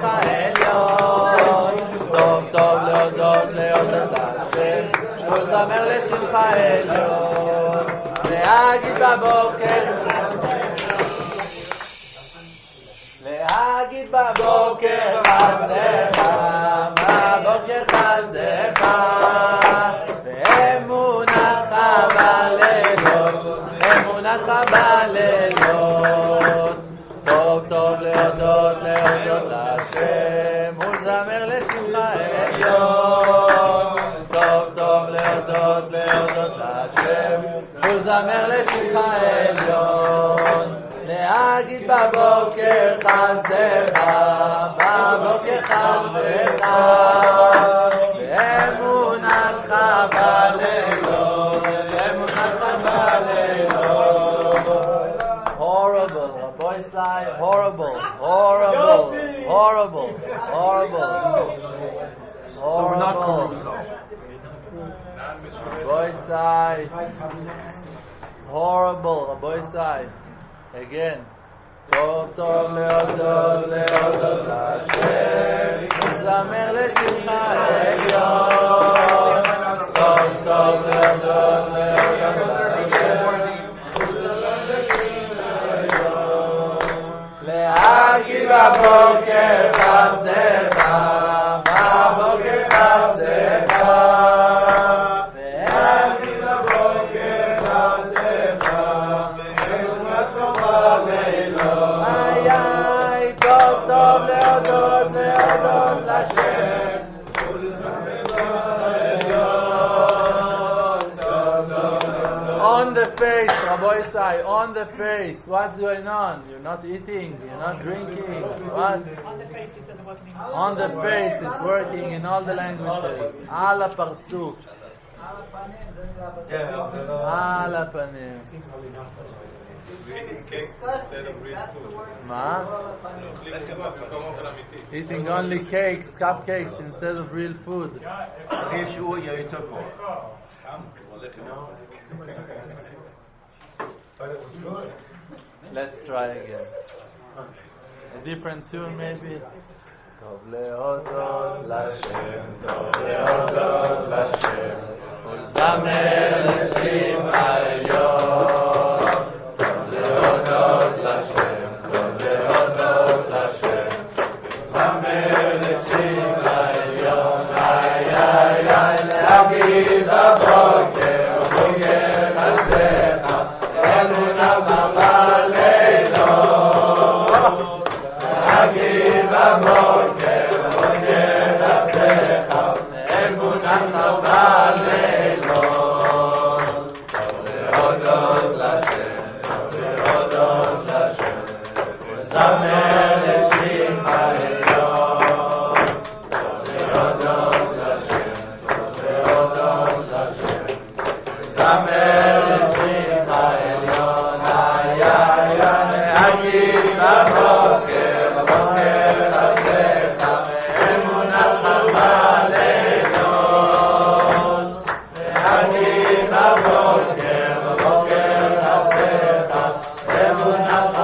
לשמך עליון, טוב טוב להודות להשם, ולזמר לשמך עליון, להגיד בבוקר חסדך, בבוקר חסדך, ואמונתך בלילות, טוב טוב להודות להשם, ולזמר לשמך עליון, טוב טוב להודות להשם, ולזמר לשמך עליון, להגיד בבוקר חסדך, ואמונתך בלילות, Horrible, Rabbi Isai, horrible. Rabbi Isai, horrible, Rabbi Isai. Again. טוב טוב להודות להשם, ולזמר לשמך עליון, טוב טוב להודות להשם, להגיד בבוקר חסדך, להגיד בבוקר חסדך, ואמונתך בלילות, טוב טוב להודות להשם, on the face, Rabbi Isai, on the face. What's going on? You're not eating, you're not drinking. What? On the face, it's working in all the languages. Ala partzuf. Ala panim. Eating only cakes, cupcakes instead of real food. Let's try again. A different tune maybe. טוב להודות לשם, ולזמר לשמך עליון, טוב להודות לשם, ולזמר לשמך עליון, להגיד בבוקר חסדך, אמונתך בלילות, להגיד בבוקר חסדך, אמונתך בלילות, טוב להודות לשם, ולזמר לשמך עליון, טוב להודות לשם, ולזמר לשמך עליון, להגיד בבוקר חסדך, אמונתך בלילות, להגיד בבוקר חסדך, אמונתך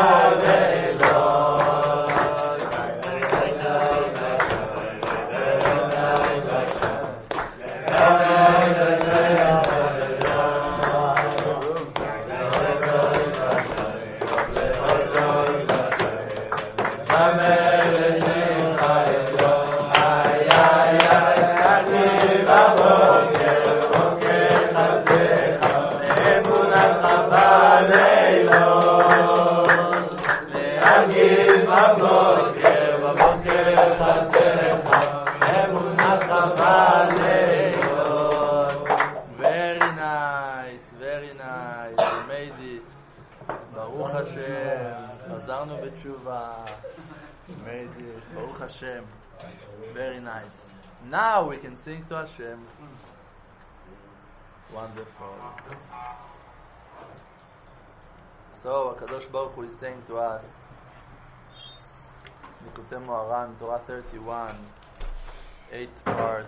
Very nice. We made it. Baruch Hashem. חזרנו בתשובה. Made it. Baruch Hashem. Very nice. Now we can sing to Hashem. Wonderful. So, HaKadosh Baruch Hu is saying to us, Likutei Moharan, Torah 31, 8th part,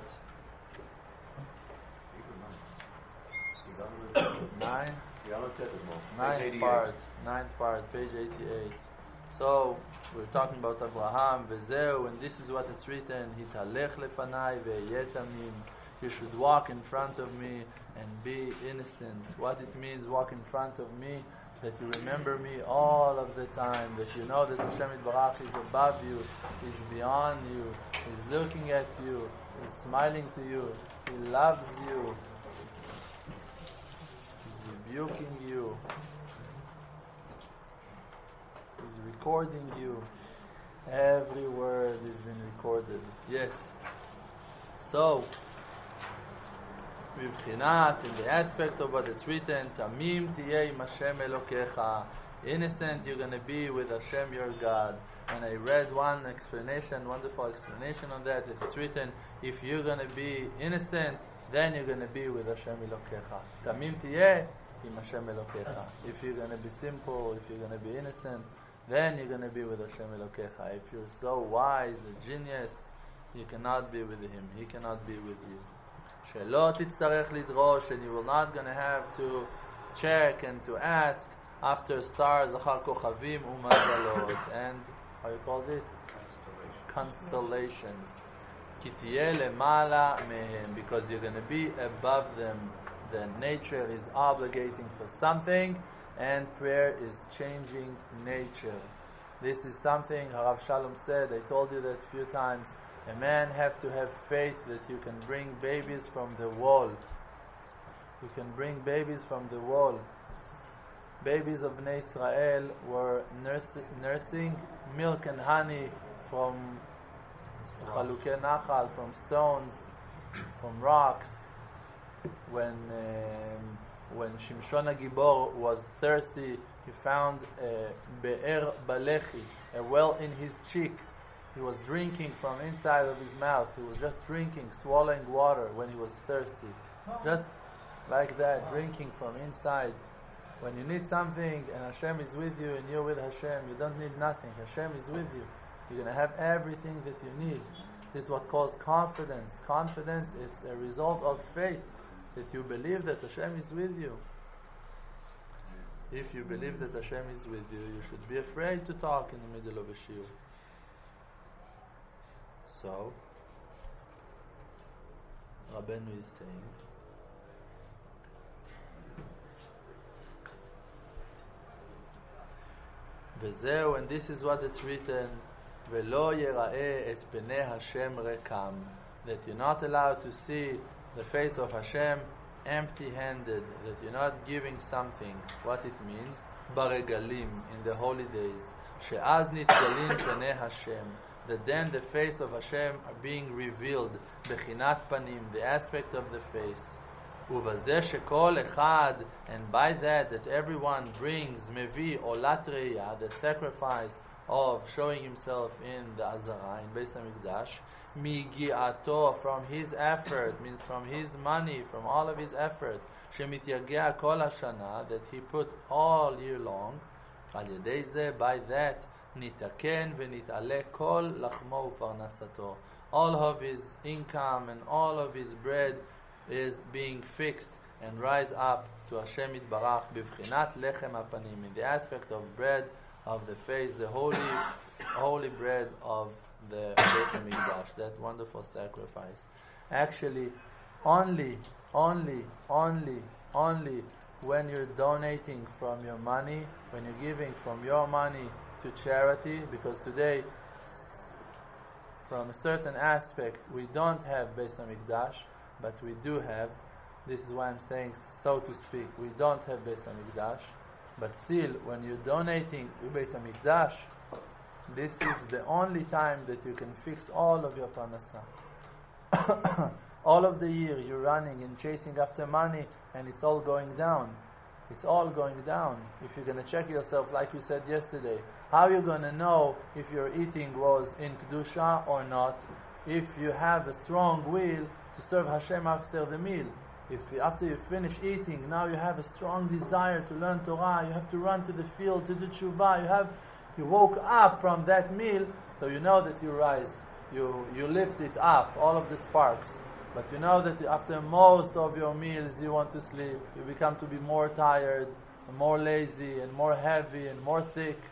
9th part, page 88. So we're talking about Abraham, Vezeu, and this is what it's written, Hitalech lefanai ve'yeh tamim. You should walk in front of me and be innocent. What it means, walk in front of me, that you remember me all of the time, that you know that Hashem Yitbarach is above you, is beyond you, is looking at you, is smiling to you, He loves you, He's rebuking you, He's recording you. Every word has been recorded. Yes. So, מבחינת, in the aspect of what it's written, Tamim tiyeh im Hashem Elokecha. Innocent, you're going to be with Hashem your God. And I read one explanation, wonderful explanation on that. It's written, if you're going to be innocent, then you're going to be with Hashem Elokecha. Tamim tiyeh im Hashem Elokecha. If you're going to be simple, if you're going to be innocent, then you're going to be with Hashem Elokecha. If you're so wise, a genius, you cannot be with Him. He cannot be with you. שלא תצטרך לדרוש, and you will not going to have to check and to ask after stars, אחר כוכבים ומזלות, and how you called it? Constellations. כי תהיה למעלה מהם, because you're going to be above them. The nature is obligating for something, and prayer is changing nature. This is something Harav Shalom said, I told you that a few times. A man have to have faith that you can bring babies from the wall. You can bring babies from the wall. Babies of Bnei Israel were nursing milk and honey from Chalukei Nachal, from stones, from rocks. When Shimshon HaGibor was thirsty, he found a Be'er Balechi, a well in his cheek. He was drinking from inside of his mouth. He was just drinking, swallowing water when he was thirsty. Just like that, drinking from inside. When you need something and Hashem is with you and you're with Hashem, you don't need nothing. Hashem is with you. You're going to have everything that you need. This is what calls confidence. Confidence, it's a result of faith, that you believe that Hashem is with you. If you believe that Hashem is with you, you should be afraid to talk in the middle of a shiur. So, Rabbeinu is saying, וזהו, and this is what it's written, ולא יראה את פני השם ריקם, that you're not allowed to see the face of Hashem empty-handed, that you're not giving something. What it means, ברגלים, in the holy days, שאז נתגלים פני השם, that then the face of Hashem are being revealed, bechinat panim, the aspect of the face. ובזה שכל אחד, and by that everyone brings mevi olat reya, the sacrifice of showing himself in the Azara, in Beis HaMikdash, migiato, from his effort, means from his money, from all of his effort, shemityagea kol hashana, that he put all year long, al yedei ze, by that, nitaken v'nit'ale kol lachmo u'parnasato. All of his income and all of his bread is being fixed and rise up to Hashem Yitbarach b'vchinat lechem hapanim, in the aspect of bread of the face, the holy bread of the Beit HaMikdash, that wonderful sacrifice. Actually, only when you're donating from your money, when you're giving from your money to charity, because today, from a certain aspect, we don't have Beis HaMikdash, but we do have, this is why I'm saying, so to speak, we don't have Beis HaMikdash, but still, when you're donating to Beit HaMikdash, this is the only time that you can fix all of your parnasah. All of the year you're running and chasing after money, and it's all going down. It's all going down. If you're going to check yourself, like we said yesterday, how are you going to know if your eating was in Kedusha or not? If you have a strong will to serve Hashem after the meal. If after you finish eating, now you have a strong desire to learn Torah, you have to run to the field to do tshuva, you woke up from that meal, so you know that you rise, you lift it up, all of the sparks. But you know that after most of your meals you want to sleep, you become to be more tired, and more lazy, and more heavy, and more thick.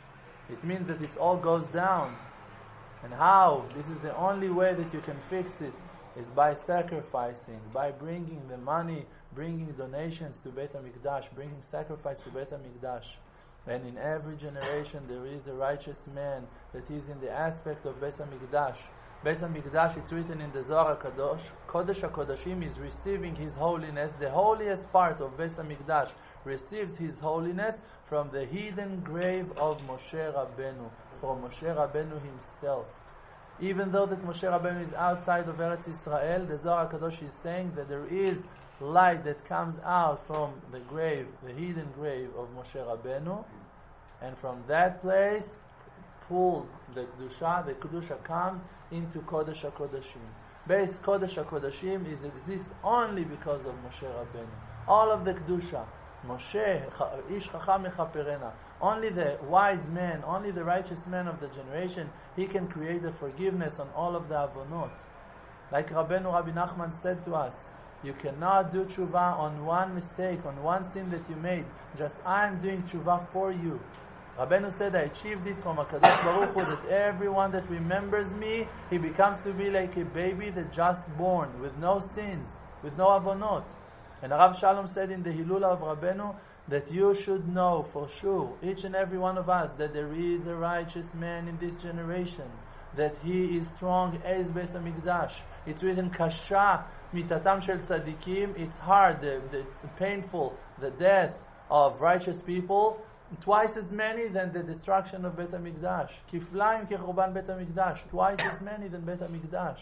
It means that it all goes down. And how? This is the only way that you can fix it, is by sacrificing, by bringing the money, bringing donations to Beit HaMikdash, bringing sacrifice to Beit HaMikdash. And in every generation there is a righteous man that is in the aspect of Beit HaMikdash. Beit HaMikdash, it's written in the Zohar HaKadosh, Kodesh HaKodashim is receiving His holiness. The holiest part of Beit HaMikdash receives His holiness from the hidden grave of Moshe Rabbeinu, from Moshe Rabbeinu himself. Even though that Moshe Rabbeinu is outside of Eretz Israel, the Zohar HaKadosh is saying that there is light that comes out from the grave, the hidden grave of Moshe Rabbeinu, and from that place, pull the Kedusha comes into Kodesh HaKodashim. Base Kodesh HaKodashim exists only because of Moshe Rabbeinu. All of the Kedusha, Moshe, Ish Chacham Mechaperena, only the wise man, only the righteous man of the generation, he can create the forgiveness on all of the Avonot. Like Rabbeinu Rabbi Nachman said to us, you cannot do tshuva on one mistake, on one sin that you made. Just I'm doing tshuva for you. Rabbeinu said, I achieved it from HaKadosh Baruch Hu, that everyone that remembers me, he becomes to be like a baby that just born, with no sins, with no avonot. And Rav Shalom said in the Hilula of Rabbeinu, that you should know for sure, each and every one of us, that there is a righteous man in this generation, that he is strong as Beis HaMikdash. It's written, Kasha mitatam shel tzadikim, it's hard, it's painful, the death of righteous people, twice as many than the destruction of Beit HaMikdash. Kiflaim kechurban Beit HaMikdash, twice as many than Beit HaMikdash.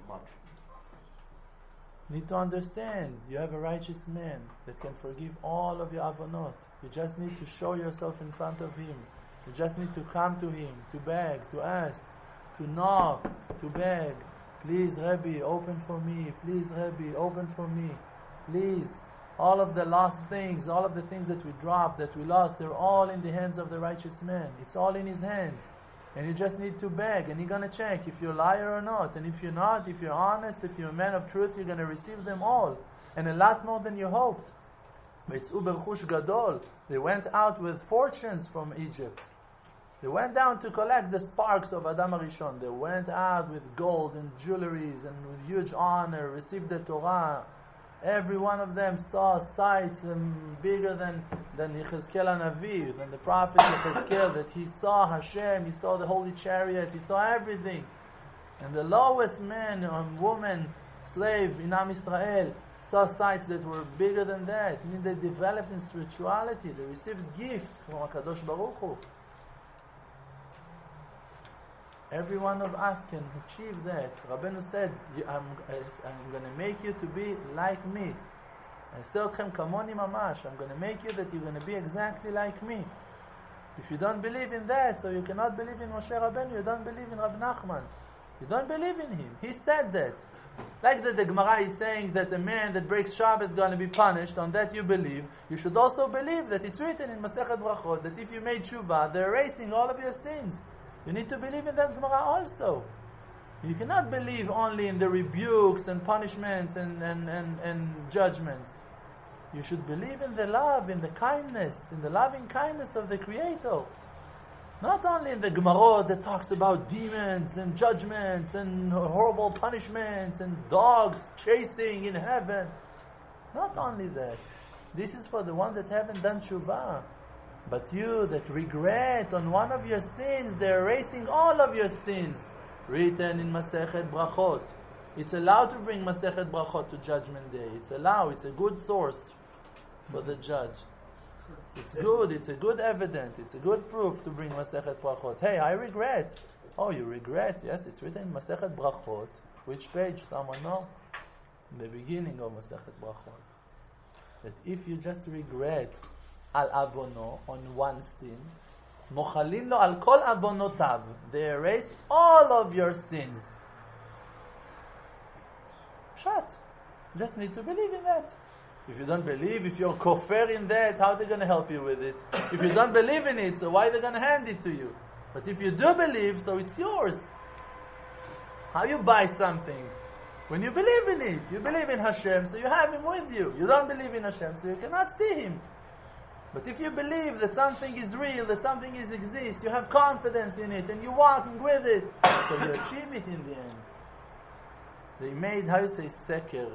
Need to understand, you have a righteous man that can forgive all of your avonot. You just need to show yourself in front of him. You just need to come to him, to beg, to ask, to knock, to beg. Please, Rebbe, open for me. Please, Rebbe, open for me. Please. All of the lost things, all of the things that we dropped, that we lost, they're all in the hands of the righteous man. It's all in his hands. And you just need to beg, and he's going to check if you're a liar or not. And if you're not, if you're honest, if you're a man of truth, you're going to receive them all. And a lot more than you hoped. It's Uberchush Gadol. They went out with fortunes from Egypt. They went down to collect the sparks of Adam HaRishon. They went out with gold and jewelries and with huge honor, received the Torah. Every one of them saw sights bigger than Yechezkel HaNavi, than the prophet Yechezkel, that he saw Hashem, he saw the holy chariot, he saw everything. And the lowest man or woman, slave in Am Yisrael, saw sights that were bigger than that. I mean, they developed in spirituality, they received gift from HaKadosh Baruch Hu. Every one of us can achieve that. Rabbeinu said, I'm going to make you to be like me. I'm going to make you that you're going to be exactly like me. If you don't believe in that, so you cannot believe in Moshe Rabbeinu, you don't believe in Rav Nachman. You don't believe in him. He said that. Like that the Gemara is saying that a man that breaks Shabbos is going to be punished, on that you believe. You should also believe that it's written in Masechet Brachot that if you made tshuva, they're erasing all of your sins. You need to believe in that Gemara also. You cannot believe only in the rebukes and punishments and judgments. You should believe in the love, in the kindness, in the loving kindness of the Creator. Not only in the Gemara that talks about demons and judgments and horrible punishments and dogs chasing in heaven. Not only that. This is for the one that haven't done tshuva. But you that regret on one of your sins, they're erasing all of your sins. Written in Masechet Brachot. It's allowed to bring Masechet Brachot to Judgment Day. It's allowed. It's a good source for the judge. It's good. It's a good evidence. It's a good proof to bring Masechet Brachot. Hey, I regret. Oh, you regret? Yes, it's written in Masechet Brachot. Which page? Someone know? In the beginning of Masechet Brachot. That if you just regret al avono, on one sin, mochalin lo al kol avonotav, they erase all of your sins. Shut. Just need to believe in that. If you don't believe, if you're kofar in that, how are they going to help you with it? If you don't believe in it, so why are they going to hand it to you? But if you do believe, so it's yours. How you buy something? When you believe in it. You believe in Hashem, so you have Him with you. You don't believe in Hashem, so you cannot see Him. But if you believe that something is real, that something exists, you have confidence in it, and you're walking with it, so you achieve it in the end. They made, how you say, seker?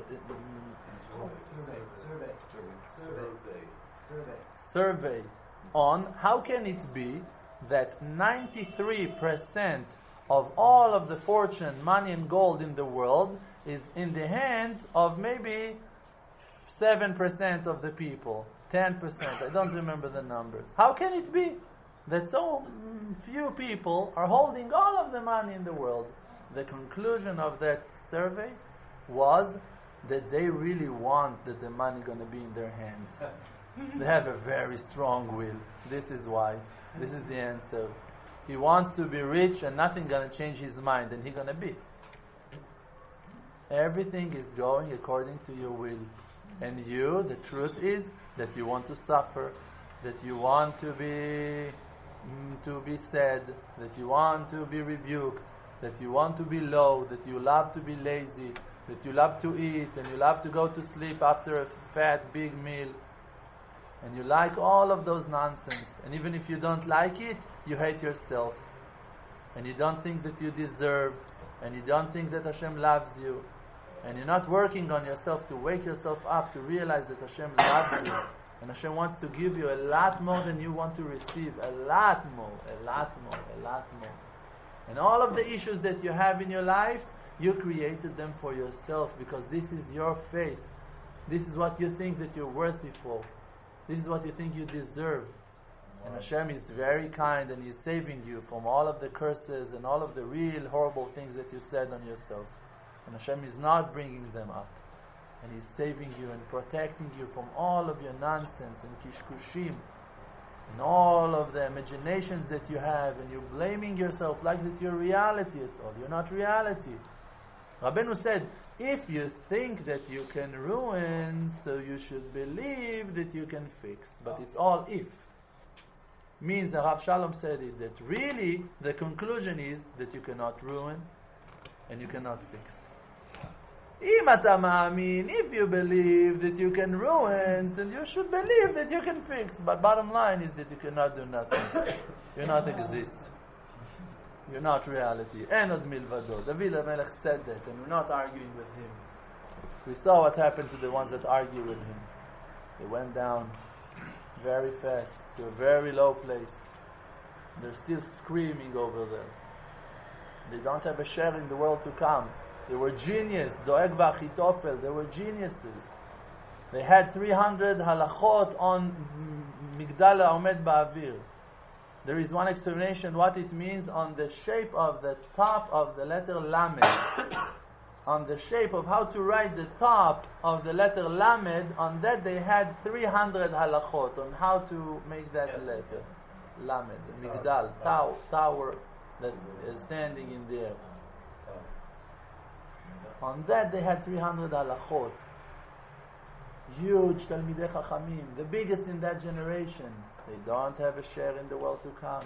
Survey on how can it be that 93% of all of the fortune, money and gold in the world is in the hands of maybe 7% of the people, 10%, I don't remember the numbers. How can it be that so few people are holding all of the money in the world? The conclusion of that survey was that they really want that the money going to be in their hands. They have a very strong will. This is why. This is the answer. He wants to be rich and nothing going to change his mind, and he's going to be. Everything is going according to your will. And you, the truth is that you want to suffer, that you want to be sad, that you want to be rebuked, that you want to be low, that you love to be lazy, that you love to eat, and you love to go to sleep after a fat, big meal. And you like all of those nonsense. And even if you don't like it, you hate yourself. And you don't think that you deserve. And you don't think that Hashem loves you. And you're not working on yourself to wake yourself up, to realize that Hashem loves you. And Hashem wants to give you a lot more than you want to receive. A lot more, a lot more, a lot more. And all of the issues that you have in your life, you created them for yourself, because this is your faith. This is what you think that you're worthy for. This is what you think you deserve. And Hashem is very kind, and He's saving you from all of the curses and all of the real horrible things that you said on yourself. And Hashem is not bringing them up. And He's saving you and protecting you from all of your nonsense and kishkushim and all of the imaginations that you have, and you're blaming yourself like that you're reality at all. You're not reality. Rabbeinu said, if you think that you can ruin, so you should believe that you can fix. But it's all if. Means that Rav Shalom said it, that really the conclusion is that you cannot ruin and you cannot fix. If you believe that you can ruin, then you should believe that you can fix. But bottom line is that you cannot do nothing. You not exist. You're not reality. Enod milvado. David HaMelech said that, and we're not arguing with him. We saw what happened to the ones that argue with him. They went down very fast to a very low place. They're still screaming over there. They don't have a share in the world to come. They were genius. Doeg v'Achitofel. They were geniuses. They had 300 halachot on Migdal HaOmed Ba'avir. There is one explanation what it means on the shape of the top of the letter Lamed. On the shape of how to write the top of the letter Lamed, on that they had 300 halachot on how to make that letter. Lamed, Migdal, tower that is standing in the air. On that they had 300 halachot. Huge Talmidei Chachamim, the biggest in that generation. They don't have a share in the world to come.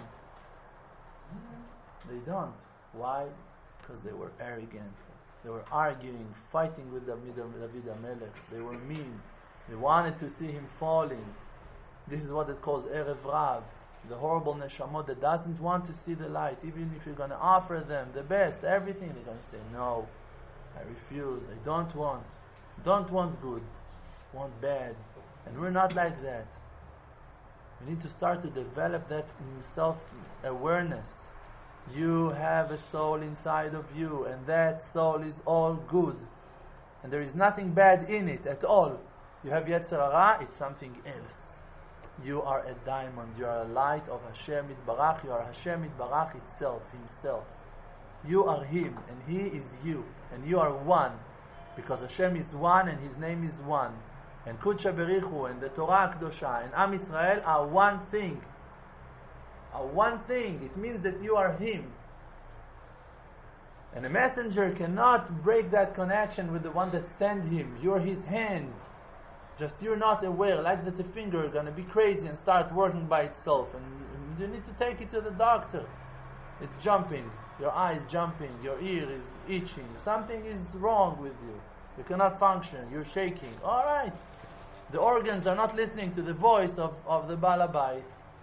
They don't. Why? Because they were arrogant. They were arguing, fighting with David HaMelech. They were mean. They wanted to see him falling. This is what it calls Erev Rav, the horrible neshamot that doesn't want to see the light. Even if you're going to offer them the best, everything, they're going to say, no, I refuse, I don't want. Don't want good, want bad. And we're not like that. We need to start to develop that self-awareness. You have a soul inside of you, and that soul is all good. And there is nothing bad in it at all. You have Yetzer Hara, it's something else. You are a diamond, you are a light of Hashem Yitbarach, you are Hashem Yitbarach itself, Himself. You are Him, and He is you, and you are one. Because Hashem is one, and His name is one. And Kudsha Berichu, and the Torah Kedosha, and Am Yisrael are one thing. Are one thing. It means that you are Him. And a messenger cannot break that connection with the one that sent him. You're his hand. Just you're not aware, like that the finger is going to be crazy and start working by itself. And you need to take it to the doctor. It's jumping. Your eye is jumping. Your ear is itching. Something is wrong with you. You cannot function. You're shaking. All right. The organs are not listening to the voice of the Balabait.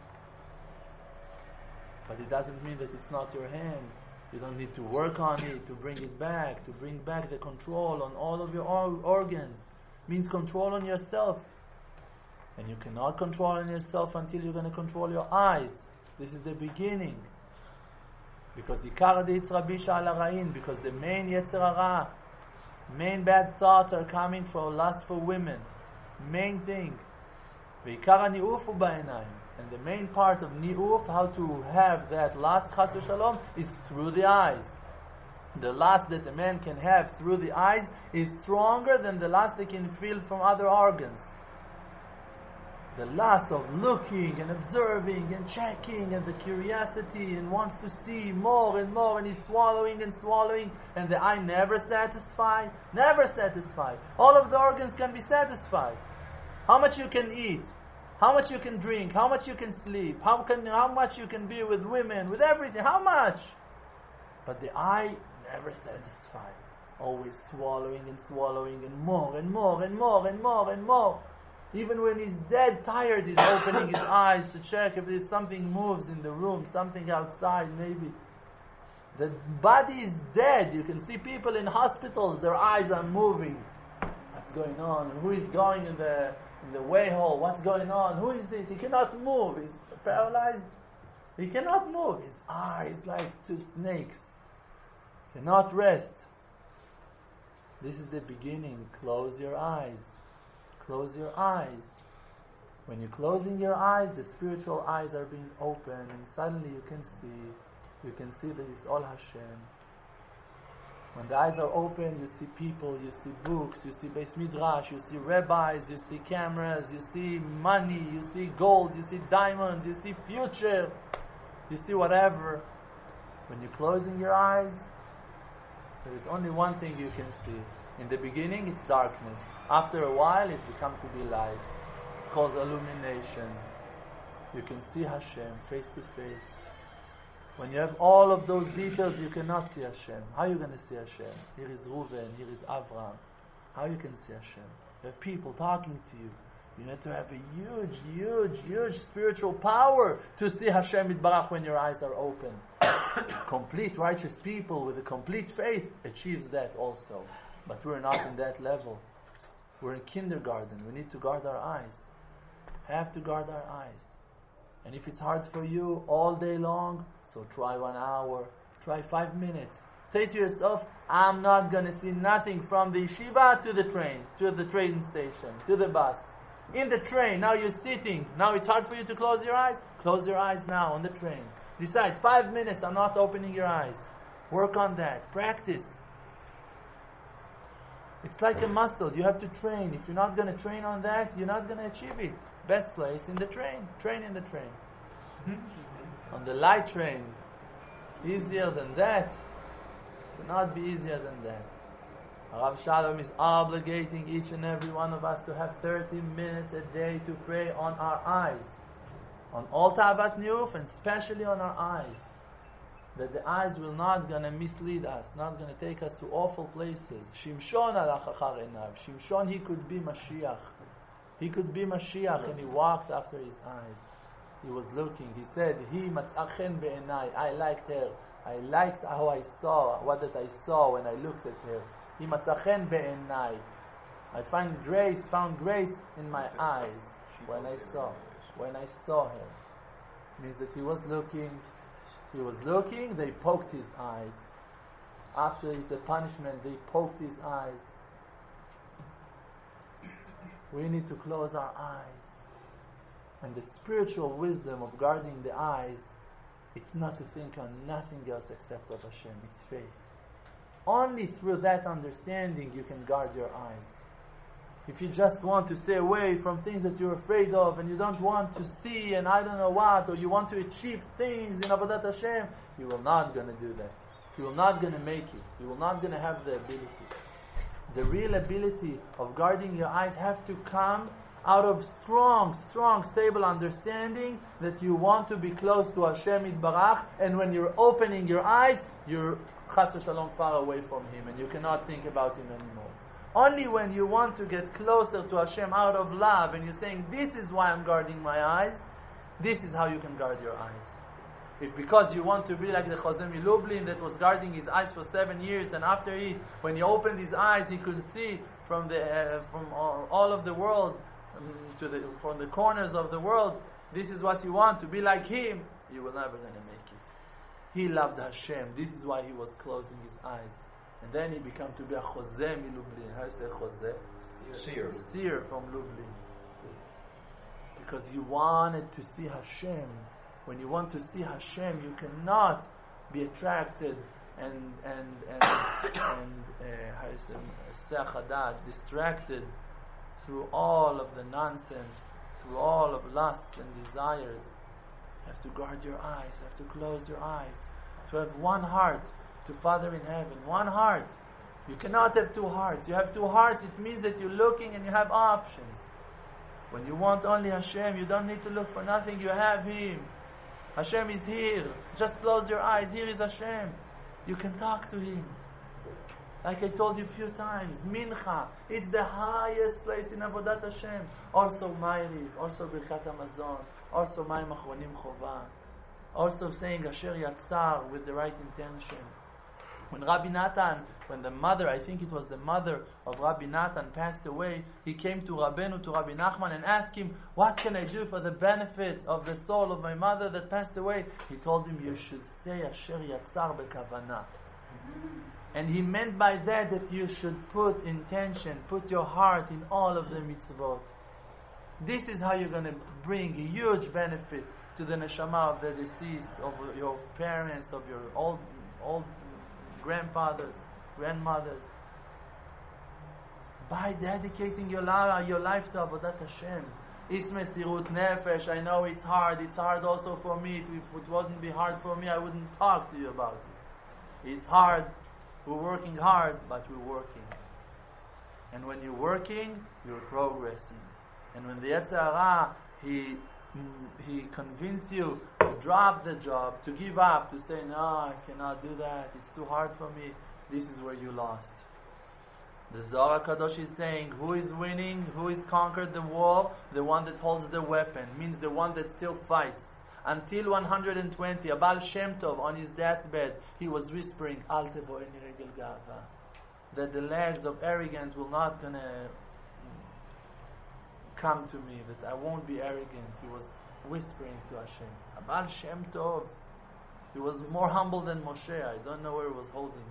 But it doesn't mean that it's not your hand. You don't need to work on it, to bring it back, to bring back the control on all of your organs. It means control on yourself. And you cannot control on yourself until you're going to control your eyes. This is the beginning. Because Ikar Yitzra Bisha Al Harain, because the main Yetzer Hara, main bad thoughts are coming for lust for women. Main thing. V'ikar Ni'uf Ba'inayim. And the main part of ni'uf, how to have that lust, chas v'shalom, is through the eyes. The lust that a man can have through the eyes is stronger than the lust they can feel from other organs. The lust of looking and observing and checking and the curiosity and wants to see more and more, and he's swallowing and swallowing, and the eye never satisfied. Never satisfied. All of the organs can be satisfied. How much you can eat, how much you can drink, how much you can sleep, how much you can be with women, with everything, how much? But the eye never satisfied. Always swallowing and swallowing and more and more and more and more and more. Even when he's dead tired, he's opening his eyes to check if there's something moves in the room, something outside maybe. The body is dead. You can see people in hospitals, their eyes are moving. What's going on? Who is going in the way hall? What's going on? Who is it? He cannot move. He's paralyzed. He cannot move. His eyes like two snakes. Cannot rest. This is the beginning. Close your eyes. Close your eyes. When you're closing your eyes, the spiritual eyes are being opened, and suddenly you can see that it's all Hashem. When the eyes are open, you see people, you see books, you see Beis Midrash, you see rabbis, you see cameras, you see money, you see gold, you see diamonds, you see future, you see whatever. When you're closing your eyes, there is only one thing you can see. In the beginning, it's darkness. After a while, it becomes to be light. It calls illumination. You can see Hashem face to face. When you have all of those details, you cannot see Hashem. How are you going to see Hashem? Here is Reuven, here is Avraham. How you can see Hashem? You have people talking to you. You need to have a huge spiritual power to see Hashem Yitbarach when your eyes are open. Complete righteous people with a complete faith achieves that also. But we're not in that level. We're in kindergarten. We need to guard our eyes. Have to guard our eyes. And if it's hard for you all day long, so try 1 hour, try 5 minutes. Say to yourself, I'm not going to see nothing from the yeshiva to the train station, to the bus. In the train, now you're sitting. Now it's hard for you to close your eyes. Close your eyes now on the train. Decide, 5 minutes, I'm not opening your eyes. Work on that. Practice. It's like a muscle. You have to train. If you're not going to train on that, you're not going to achieve it. Best place in the train. Train in the train. On the light train. Easier than that. Cannot be easier than that. Rav Shalom is obligating each and every one of us to have 30 minutes a day to pray on our eyes. On all Ta'avat Ni'uf, and especially on our eyes. That the eyes will not going to mislead us, not going to take us to awful places. Shimshon alach achar einav. Shimshon, he could be Mashiach. He could be Mashiach, and he walked after his eyes. He was looking. He said, "He matz'achen be'enai." I liked her. I liked how I saw, what that I saw when I looked at her. He matz'achen be'enai. I found grace in my eyes when I saw her. Means that he was looking. He was looking, they poked his eyes. After the punishment, they poked his eyes. We need to close our eyes. And the spiritual wisdom of guarding the eyes, it's not to think on nothing else except of Hashem. It's faith. Only through that understanding you can guard your eyes. If you just want to stay away from things that you're afraid of, and you don't want to see and I don't know what, or you want to achieve things in Avodat Hashem, you will not going to do that. You will not going to make it. You will not going to have the ability. The real ability of guarding your eyes have to come out of strong, stable understanding that you want to be close to Hashem Yitbarach, and when you're opening your eyes, you're chas v'shalom far away from Him, and you cannot think about Him anymore. Only when you want to get closer to Hashem out of love and you're saying, this is why I'm guarding my eyes, this is how you can guard your eyes. If because you want to be like the Chozeh Lublin that was guarding his eyes for 7 years, and after when he opened his eyes, he could see from all of the world, from the corners of the world, this is what you want, to be like him, you will never going to make it. He loved Hashem. This is why he was closing his eyes. And then he became to be a Chozeh Lublin. How do you say Chozeh? Seer from Lublin. Because you wanted to see Hashem. When you want to see Hashem, you cannot be attracted and distracted through all of the nonsense, through all of lusts and desires. You have to guard your eyes, you have to close your eyes, to have one heart to Father in heaven, one heart. You cannot have two hearts. You have two hearts, it means that you're looking and you have options. When you want only Hashem, you don't need to look for nothing, you have Him. Hashem is here. Just close your eyes. Here is Hashem. You can talk to Him. Like I told you a few times, Mincha, it's the highest place in Avodat Hashem. Also Ma'ariv, also Birkat Hamazon, also Mayim Achronim Chova. Also saying Asher Yatzar with the right intention. When Rabbi Natan, when the mother, I think it was the mother of Rabbi Natan passed away, he came to Rabbeinu, to Rabbi Nachman, and asked him, what can I do for the benefit of the soul of my mother that passed away? He told him, you should say Asher Yatzar Bekavana. And he meant by that you should put intention, put your heart in all of the mitzvot. This is how you're going to bring a huge benefit to the neshama of the deceased, of your parents, of your old grandfathers, grandmothers. By dedicating your life to Avodat Hashem. It's Mesirut Nefesh. I know it's hard. It's hard also for me. If it wouldn't be hard for me, I wouldn't talk to you about it. It's hard. We're working hard, but we're working. And when you're working, you're progressing. And when the Yetzer Hara, he convinced you to drop the job, to give up, to say, no, I cannot do that, it's too hard for me, this is where you lost. The Zohar Kadosh is saying, who is winning, who has conquered the war? The one that holds the weapon, means the one that still fights. Until 120, a Baal Shem Tov, on his deathbed, he was whispering, Al tevo'eni regel ga'ava, that the legs of arrogance will not gonna come to me, that I won't be arrogant. He was whispering to Hashem. A Baal Shem Tov, he was more humble than Moshe. I don't know where he was holding.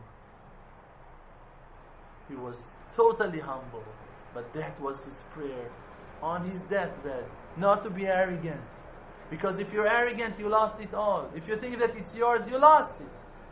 He was totally humble, but that was his prayer on his deathbed, not to be arrogant. Because if you're arrogant, you lost it all. If you think that it's yours, you lost it.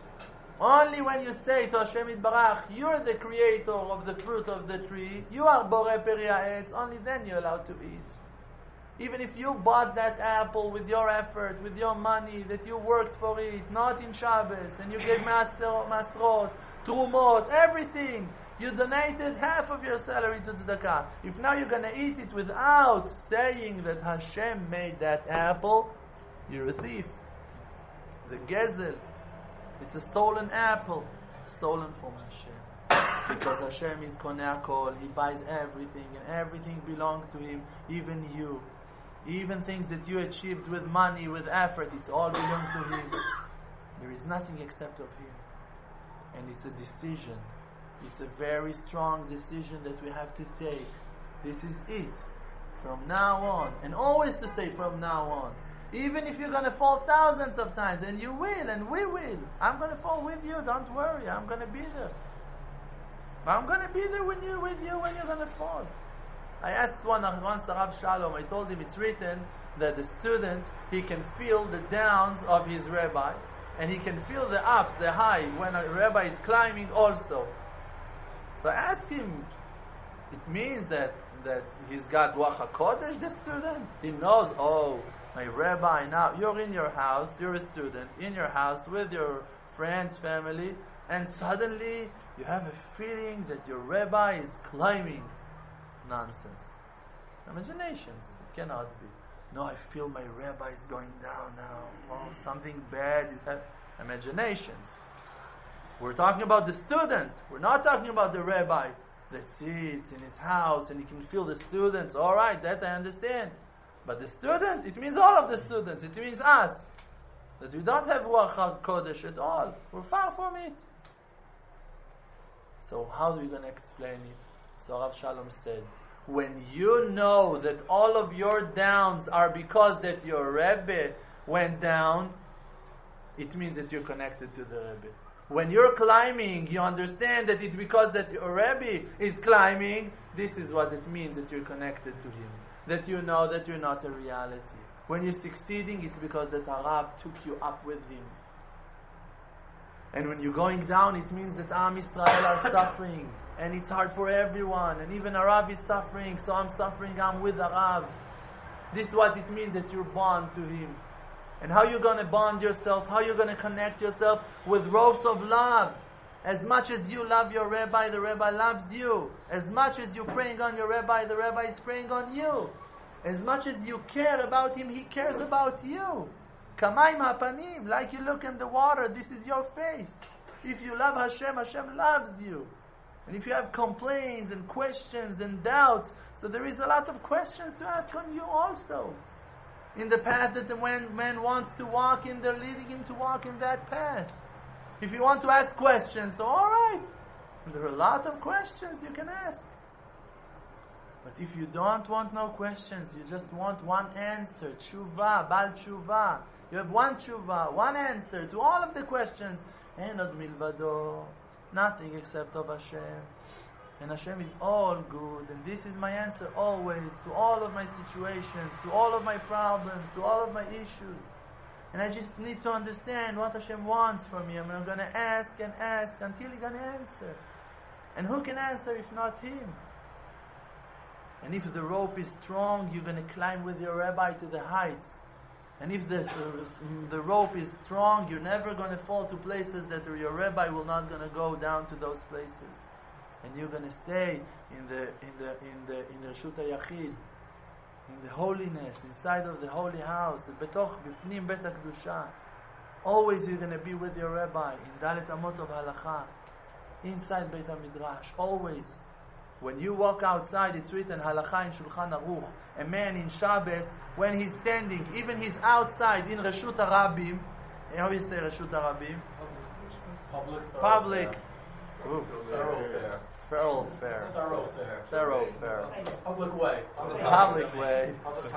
Only when you say to Hashem Yitbarach, you're the creator of the fruit of the tree, you are Borei Peri Ha'etz, only then you're allowed to eat. Even if you bought that apple with your effort, with your money, that you worked for it, not in Shabbos, and you gave masrot, trumot, everything, you donated half of your salary to tzedakah. If now you're going to eat it without saying that Hashem made that apple, you're a thief. The gezel. It's a stolen apple, stolen from Hashem. Because Hashem is Konei Hakol, He buys everything, and everything belongs to Him, even you. Even things that you achieved with money, with effort, it's all belong to Him. There is nothing except of Him. And it's a decision. It's a very strong decision that we have to take. This is it. From now on. And always to say from now on. Even if you're going to fall thousands of times, and you will, and we will. I'm going to fall with you, don't worry. I'm going to be there. I'm going to be there with you when you're going to fall. I asked once Rav Shalom, I told him it's written that the student, he can feel the downs of his rabbi, and he can feel the ups, the high, when a rabbi is climbing also. So I asked him, it means that he's got Ruach HaKodesh, the student? He knows, oh, my rabbi, now you're in your house, you're a student, in your house with your friends, family, and suddenly you have a feeling that your rabbi is climbing. Nonsense. Imaginations. It cannot be. No, I feel my rabbi is going down now. Oh, something bad is happening. Imaginations. We're talking about the student. We're not talking about the rabbi. that sits in his house and he can feel the students. All right, that I understand. But the student, it means all of the students. It means us. That we don't have Ruach HaKodesh at all. We're far from it. So how are we going to explain it? So Rav Shalom said, when you know that all of your downs are because that your Rebbe went down, it means that you're connected to the Rebbe. When you're climbing, you understand that it's because that your Rebbe is climbing. This is what it means that you're connected to him. That you know that you're not a reality. When you're succeeding, it's because that Harav took you up with him. And when you're going down, it means that Am Yisrael are suffering. And it's hard for everyone. And even Harav is suffering, so I'm suffering, I'm with Harav. This is what it means that you're bound to him. And how you're going to bond yourself, how you're going to connect yourself with ropes of love. As much as you love your Rabbi, the Rabbi loves you. As much as you're praying on your Rabbi, the Rabbi is praying on you. As much as you care about him, he cares about you. Kamayim hapanim, like you look in the water, this is your face. If you love Hashem, Hashem loves you. And if you have complaints and questions and doubts, so there is a lot of questions to ask on you also. In the path that the man wants to walk in, they're leading him to walk in that path. If you want to ask questions, so alright. There are a lot of questions you can ask. But if you don't want no questions, you just want one answer, tshuva, bal tshuva. You have one tshuva, one answer to all of the questions. And od milvado, nothing except of Hashem. And Hashem is all good, and this is my answer always to all of my situations, to all of my problems, to all of my issues. And I just need to understand what Hashem wants from me. And I'm going to ask and ask until He's going to answer. And who can answer if not Him? And if the rope is strong, you're going to climb with your Rabbi to the heights. And if the rope is strong, you're never going to fall to places that your Rabbi will not going to go down to those places. And you're going to stay in the Reshut HaYachid, in the holiness, inside of the holy house, betoch bifnim bet HaKdusha. Always you're going to be with your Rabbi in Dalet Amot of Halacha, inside Beit HaMidrash. Always. When you walk outside, it's written Halacha in Shulchan Aruch. A man in Shabbos, when he's standing, even he's outside in Reshut HaRabim. How do you say Reshut HaRabim? Public. Feral fair. Public way. Public way.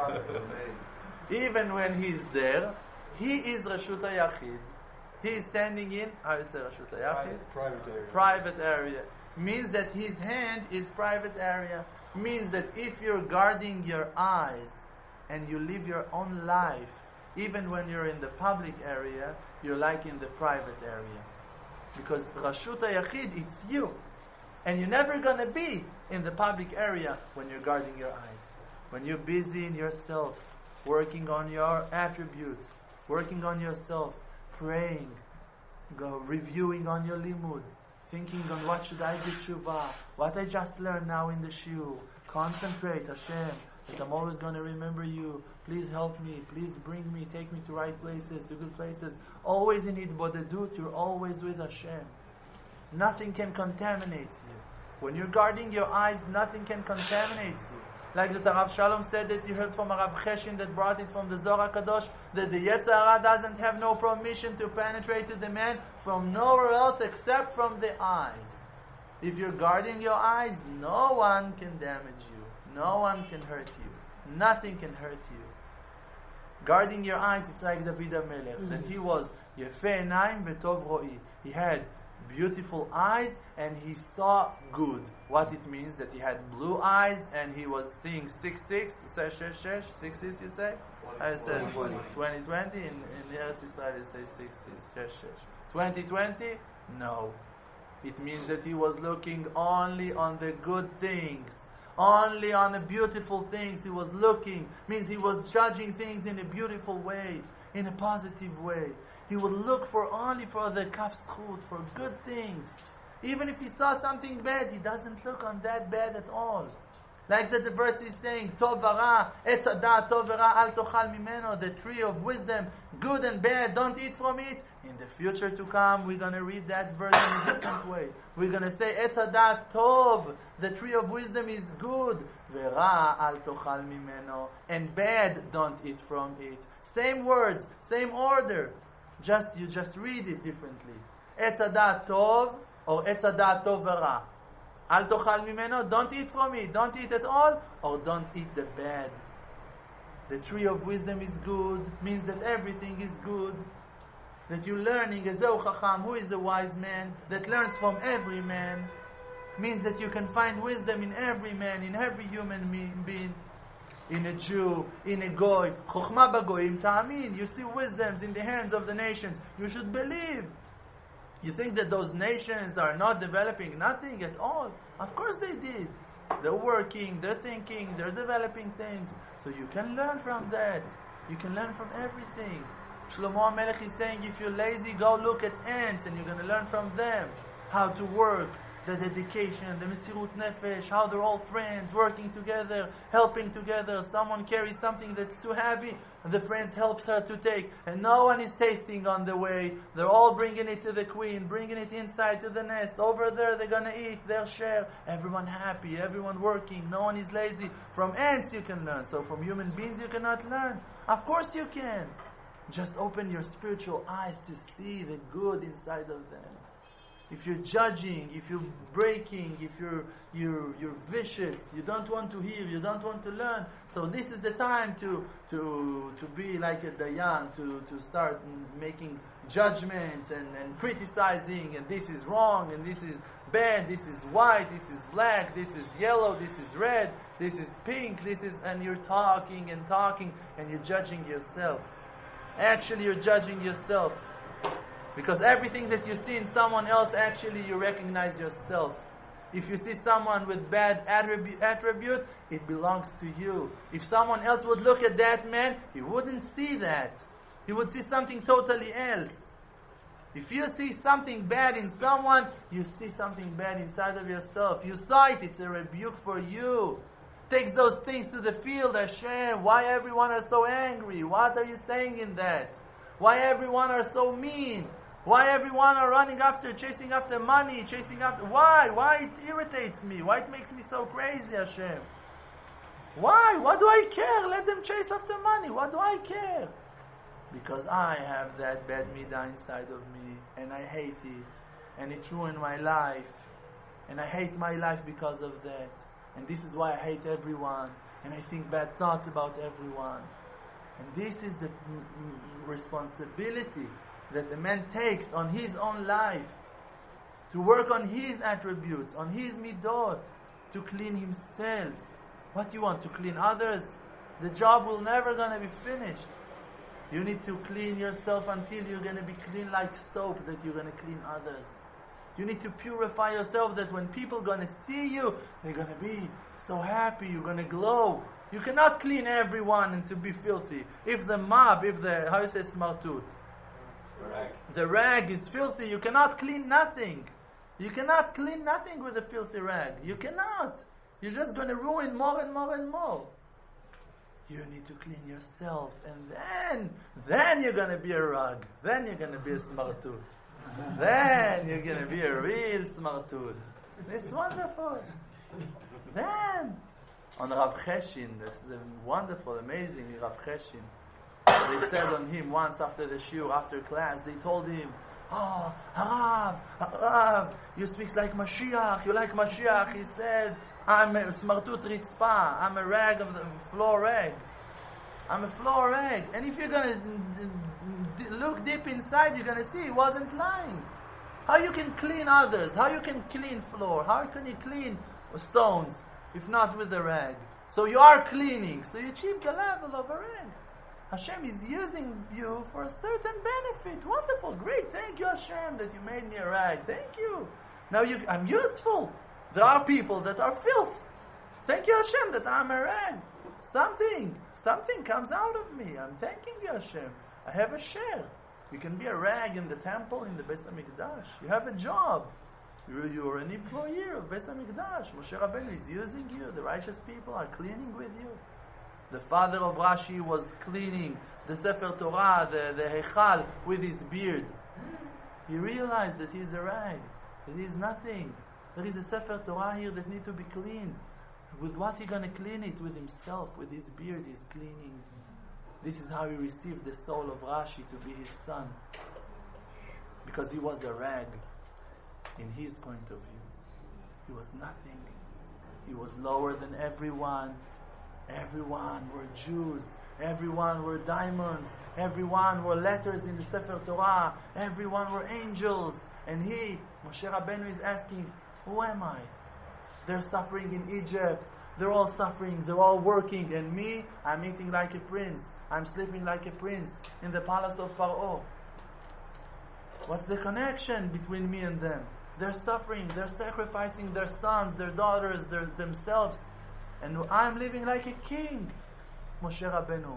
Even when he's there, he is Reshut HaYachid. He is standing in, how do you say Reshut HaYachid? Private area. Means that his hand is private area. Means that if you're guarding your eyes and you live your own life, even when you're in the public area, you're like in the private area. Because Reshut HaYachid, it's you. And you're never going to be in the public area when you're guarding your eyes. When you're busy in yourself, working on your attributes, working on yourself, praying, reviewing on your limud, thinking on what should I do tshuva, what I just learned now in the shiur. Concentrate, Hashem, that I'm always going to remember you. Please help me, please bring me, take me to right places, to good places. Always in Hitbodedut, you're always with Hashem. Nothing can contaminate you. When you're guarding your eyes, nothing can contaminate you. Like the Rav Shalom said that you heard from Rav Cheshin that brought it from the Zohar HaKadosh, that the Yetzer Hara doesn't have no permission to penetrate to the man from nowhere else except from the eyes. If you're guarding your eyes, no one can damage you. No one can hurt you. Nothing can hurt you. Guarding your eyes, it's like David HaMelech, that he was Yefei Einayim V'tov Ro'i. He had beautiful eyes and he saw good. What it means that he had blue eyes and he was seeing 6-6, 6-6 you say? I said 20-20. In the Eretz Yisrael it says 6-6, 20-20? No. It means that he was looking only on the good things. Only on the beautiful things he was looking. Means he was judging things in a beautiful way, in a positive way. He would look only for the kaf zchut, for good things. Even if he saw something bad, he doesn't look on that bad at all. Like that the verse is saying, Tov v'ra, etz hadat tov v'ra, al tochal mimeno, the tree of wisdom, good and bad, don't eat from it. In the future to come, we're going to read that verse in a different way. We're going to say, etz hadat tov, the tree of wisdom is good, v'ra al tochal mimeno, and bad, don't eat from it. Same words, same order. You just read it differently. Etz hadat tov, or etz hadat tov v'ra. Al tochal mimeno, don't eat from it, don't eat at all, or don't eat the bad. The tree of wisdom is good, means that everything is good. That you're learning, Ezeu Chacham, who is the wise man, that learns from every man, means that you can find wisdom in every man, in every human being, in a Jew, in a Goy. Chochma b'goyim ta'amin, you see wisdoms in the hands of the nations, you should believe. You think that those nations are not developing nothing at all? Of course they did. They're working, they're thinking, they're developing things. So you can learn from that. You can learn from everything. Shlomo HaMelech is saying, if you're lazy, go look at ants and you're going to learn from them how to work, the dedication, the Mesirut Nefesh, how they're all friends, working together, helping together. Someone carries something that's too heavy, and the friends helps her to take, and no one is tasting on the way. They're all bringing it to the queen, bringing it inside to the nest. Over there, they're going to eat their share. Everyone happy, everyone working, no one is lazy. From ants you can learn, so from human beings you cannot learn. Of course you can. Just open your spiritual eyes to see the good inside of them. If you're judging, if you're breaking, if you're vicious, you don't want to hear, you don't want to learn. So this is the time to be like a dayan, to start making judgments and criticizing, and this is wrong, and this is bad, this is white, this is black, this is yellow, this is red, this is pink, and you're talking, and you're judging yourself. Actually, you're judging yourself. Because everything that you see in someone else, actually you recognize yourself. If you see someone with bad attribute, it belongs to you. If someone else would look at that man, he wouldn't see that. He would see something totally else. If you see something bad in someone, you see something bad inside of yourself. You saw it, it's a rebuke for you. Take those things to the field, Hashem. Why everyone are so angry? What are you saying in that? Why everyone are so mean? Why everyone are chasing after money, Why? Why it irritates me? Why it makes me so crazy, Hashem? Why? What do I care? Let them chase after money. What do I care? Because I have that bad midah inside of me, and I hate it, and it ruined my life, and I hate my life because of that, and this is why I hate everyone, and I think bad thoughts about everyone. And this is the responsibility that a man takes on his own life, to work on his attributes, on his midot, to clean himself. What do you want, to clean others? The job will never gonna be finished. You need to clean yourself until you're gonna be clean like soap, that you're gonna clean others. You need to purify yourself, that when people gonna see you, they're gonna be so happy, you're gonna glow. You cannot clean everyone and to be filthy. If the mob, how you say smartut? The rag is filthy, you cannot clean nothing. You cannot clean nothing with a filthy rag. You cannot. You're just going to ruin more and more and more. You need to clean yourself, and then you're going to be a rag. Then you're going to be a smartut. Then you're going to be a real smartut. It's wonderful. Then, on Rav Cheshin, that's the wonderful, amazing Rav Cheshin. They said on him once after the shiur, after class, they told him, "Oh, Harav, you speak like Mashiach, you like Mashiach." He said, "I'm a smartut ritzpah, I'm a rag of the floor rag. I'm a floor rag." And if you're going to look deep inside, you're going to see he wasn't lying. How you can clean others? How you can clean floor? How can you clean stones if not with a rag? So you are cleaning, so you achieve the level of a rag. Hashem is using you for a certain benefit. Wonderful, great. Thank you, Hashem, that you made me a rag. Thank you. Now I'm useful. There are people that are filth. Thank you, Hashem, that I'm a rag. Something comes out of me. I'm thanking you, Hashem. I have a share. You can be a rag in the temple, in the Beis HaMikdash. You have a job. You're an employee of Beis HaMikdash. Moshe Rabbeinu is using you. The righteous people are cleaning with you. The father of Rashi was cleaning the Sefer Torah, the Heichal, with his beard. He realized that he is a rag, that he is nothing. There is a Sefer Torah here that needs to be cleaned. With what he going to clean it? With himself, with his beard he's cleaning. This is how he received the soul of Rashi to be his son. Because he was a rag in his point of view. He was nothing. He was lower than everyone. Everyone were Jews. Everyone were diamonds. Everyone were letters in the Sefer Torah. Everyone were angels. And he, Moshe Rabbeinu, is asking, who am I? They're suffering in Egypt. They're all suffering. They're all working. And me, I'm eating like a prince. I'm sleeping like a prince in the palace of Paro. What's the connection between me and them? They're suffering. They're sacrificing their sons, their daughters, themselves. And I'm living like a king. Moshe Rabbeinu.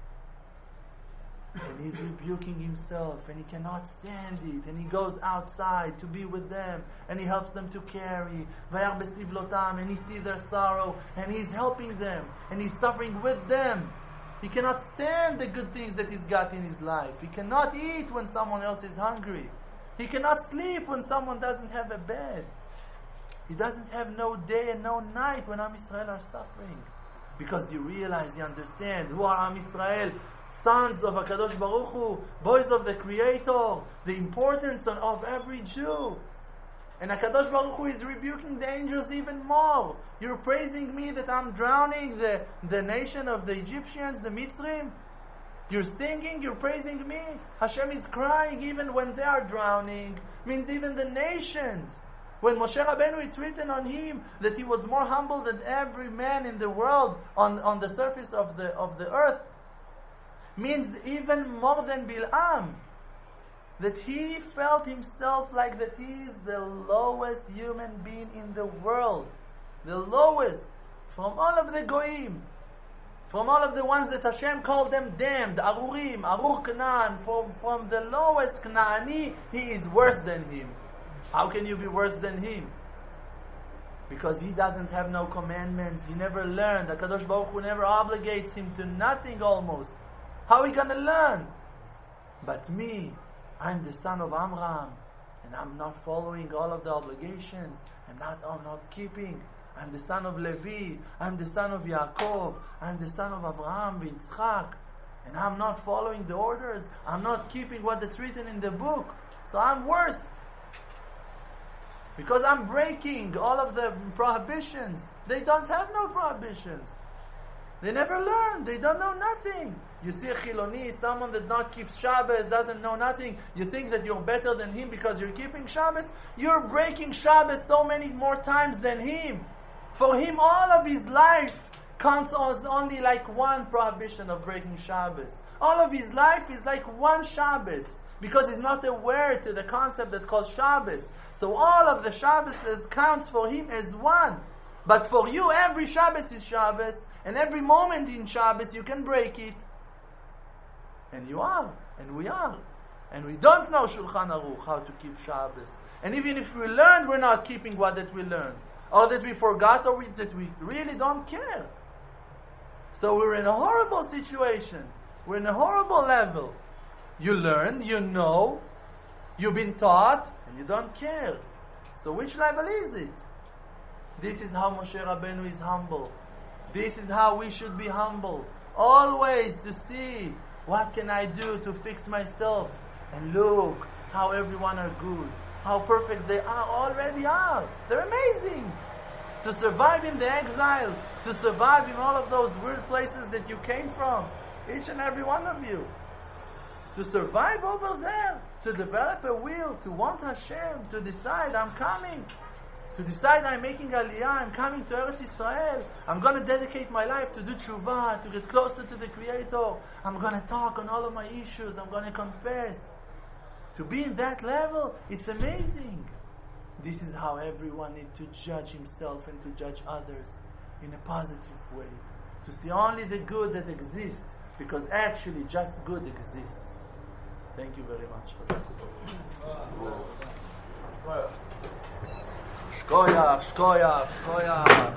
And he's rebuking himself, and he cannot stand it, and he goes outside to be with them, and he helps them to carry, Vayar besivlotam, and he sees their sorrow, and he's helping them, and he's suffering with them. He cannot stand the good things that he's got in his life. He cannot eat when someone else is hungry. He cannot sleep when someone doesn't have a bed. He doesn't have no day and no night when Am Yisrael are suffering. Because you realize, you understand, who are Am Yisrael? Sons of HaKadosh Baruch Hu, boys of the Creator, the importance of every Jew. And HaKadosh Baruch Hu is rebuking the angels even more. You're praising me that I'm drowning the nation of the Egyptians, the Mitzrim. You're singing, you're praising me. Hashem is crying even when they are drowning. Means even the nations. When Moshe Rabbeinu, it's written on him that he was more humble than every man in the world on the surface of the earth. Means even more than Bil'am. That he felt himself like that he is the lowest human being in the world. The lowest. From all of the Goyim. From all of the ones that Hashem called them damned. Arurim, Arur Canaan. From the lowest Knaani, he is worse than him. How can you be worse than him? Because he doesn't have no commandments. He never learned. HaKadosh Baruch Hu never obligates him to nothing almost. How are we going to learn? But me, I'm the son of Amram, and I'm not following all of the obligations. I'm not keeping. I'm the son of Levi. I'm the son of Yaakov. I'm the son of Abraham and Yitzchak. And I'm not following the orders. I'm not keeping what's written in the book. So I'm worse. Because I'm breaking all of the prohibitions. They don't have no prohibitions. They never learn. They don't know nothing. You see a Chiloni, someone that not keeps Shabbos, doesn't know nothing. You think that you're better than him because you're keeping Shabbos. You're breaking Shabbos so many more times than him. For him, all of his life counts on only like one prohibition of breaking Shabbos. All of his life is like one Shabbos. Because he's not aware to the concept that calls Shabbos. So all of the Shabbos counts for him as one. But for you, every Shabbos is Shabbos. And every moment in Shabbos, you can break it. And you are. And we are. And we don't know Shulchan Aruch, how to keep Shabbos. And even if we learned, we're not keeping what that we learned. Or that we forgot, or that we really don't care. So we're in a horrible situation. We're in a horrible level. You learn, you know, you've been taught, and you don't care. So which level is it? This is how Moshe Rabbeinu is humble. This is how we should be humble. Always to see, what can I do to fix myself? And look how everyone are good. How perfect they already are. They're amazing. To survive in the exile, to survive in all of those weird places that you came from. Each and every one of you. To survive over there, to develop a will, to want Hashem, to decide I'm coming, to decide I'm making Aliyah, I'm coming to Eretz Yisrael, I'm going to dedicate my life to do tshuva, to get closer to the Creator, I'm going to talk on all of my issues, I'm going to confess. To be in that level, it's amazing. This is how everyone needs to judge himself and to judge others in a positive way. To see only the good that exists, because actually just good exists. Thank you very much. Shkoyach, shkoyach, shkoyach.